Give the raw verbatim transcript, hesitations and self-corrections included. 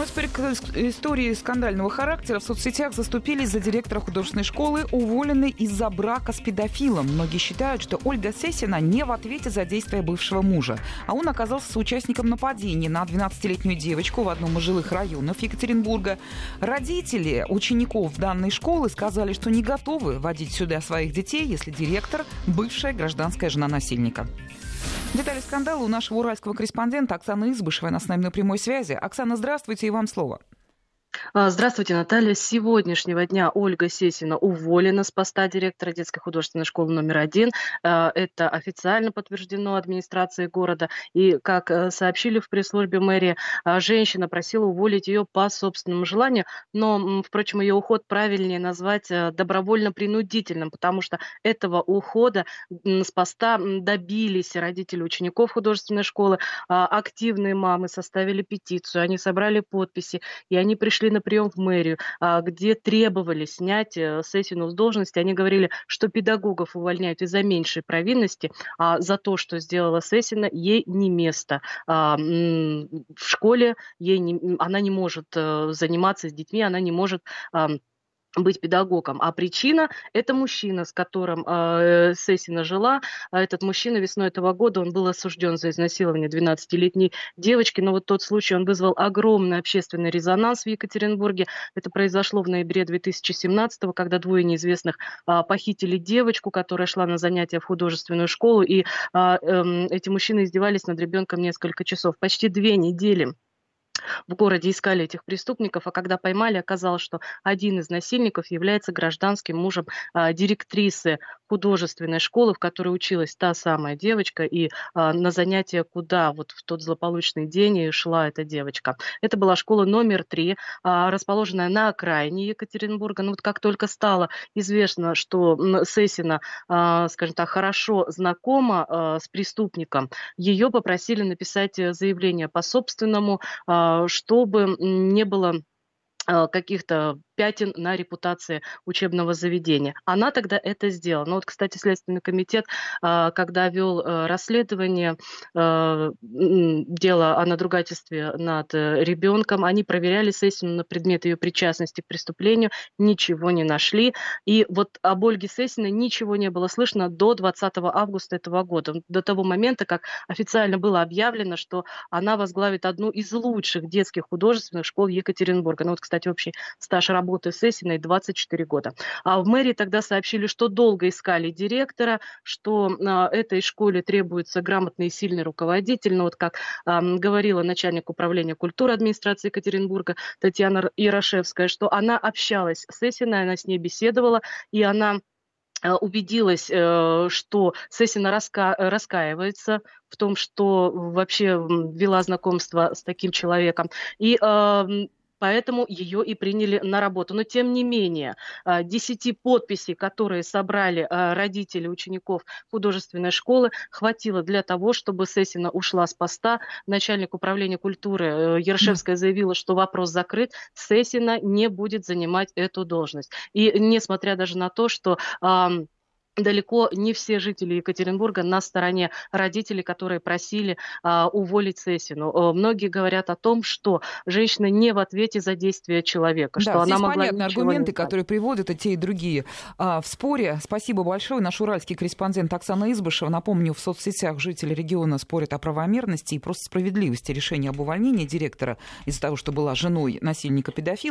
Ну, а теперь к истории скандального характера. В соцсетях заступились за директора художественной школы, уволенной из-за брака с педофилом. Многие считают, что Ольга Сесина не в ответе за действия бывшего мужа. А он оказался соучастником нападения на двенадцатилетнюю девочку в одном из жилых районов Екатеринбурга. Родители учеников данной школы сказали, что не готовы водить сюда своих детей, если директор – бывшая гражданская жена насильника. Детали скандала у нашего уральского корреспондента Оксаны Избышевой. Она с нами на прямой связи. Оксана, здравствуйте, и вам слово. Здравствуйте, Наталья. С сегодняшнего дня Ольга Сесина уволена с поста директора детской художественной школы номер один. Это официально подтверждено администрацией города. И, как сообщили в пресс-службе мэрии, женщина просила уволить ее по собственному желанию. Но, впрочем, ее уход правильнее назвать добровольно-принудительным, потому что этого ухода с поста добились родители учеников художественной школы. Активные мамы составили петицию, они собрали подписи, и они пришли на прием в мэрию, где требовали снять Сесину с должности. Они говорили, что педагогов увольняют из-за меньшей провинности, а за то, что сделала Сесина, ей не место. В школе ей не, она не может заниматься с детьми, она не может быть педагогом. А причина – это мужчина, с которым э, Сесина жила. Этот мужчина весной этого года, он был осужден за изнасилование двенадцатилетней девочки. Но вот тот случай, он вызвал огромный общественный резонанс в Екатеринбурге. Это произошло в ноябре две тысячи семнадцатого, когда двое неизвестных э, похитили девочку, которая шла на занятия в художественную школу. И э, э, эти мужчины издевались над ребенком несколько часов. Почти две недели в городе искали этих преступников, а когда поймали, оказалось, что один из насильников является гражданским мужем а, директрисы художественной школы, в которой училась та самая девочка, и а, на занятия, куда вот в тот злополучный день шла эта девочка. Это была школа номер три, а, расположенная на окраине Екатеринбурга. Но вот как только стало известно, что Сесина, а, скажем так, хорошо знакома а, с преступником, ее попросили написать заявление по собственному, чтобы не было каких-то пятен на репутации учебного заведения. Она тогда это сделала. Ну вот, кстати, Следственный комитет, когда вел расследование дела о надругательстве над ребенком, они проверяли Сесину на предмет ее причастности к преступлению, ничего не нашли. И вот об Ольге Сесиной ничего не было слышно до двадцатого августа этого года, до того момента, как официально было объявлено, что она возглавит одну из лучших детских художественных школ Екатеринбурга. Ну вот, кстати, общий стаж работы Сесиной двадцать четыре года. А в мэрии тогда сообщили, что долго искали директора, что а, этой школе требуется грамотный и сильный руководитель. Но вот как а, говорила начальник управления культуры администрации Екатеринбурга Татьяна Ярошевская, что она общалась с Сесиной, она с ней беседовала, и она убедилась, что Сесина раска... раскаивается в том, что вообще вела знакомство с таким человеком. И поэтому ее и приняли на работу. Но тем не менее, десяти подписей, которые собрали родители учеников художественной школы, хватило для того, чтобы Сесина ушла с поста. Начальник управления культуры Ярошевская заявила, что вопрос закрыт. Сесина не будет занимать эту должность. И несмотря даже на то, что далеко не все жители Екатеринбурга на стороне родителей, которые просили а, уволить Сесину. Многие говорят о том, что женщина не в ответе за действия человека. Да, что здесь она могла понятны аргументы, которые приводят и те, и другие а, в споре. Спасибо большое. Наш уральский корреспондент Оксана Избышева. Напомню, в соцсетях жители региона спорят о правомерности и просто справедливости решения об увольнении директора из-за того, что была женой насильника-педофила.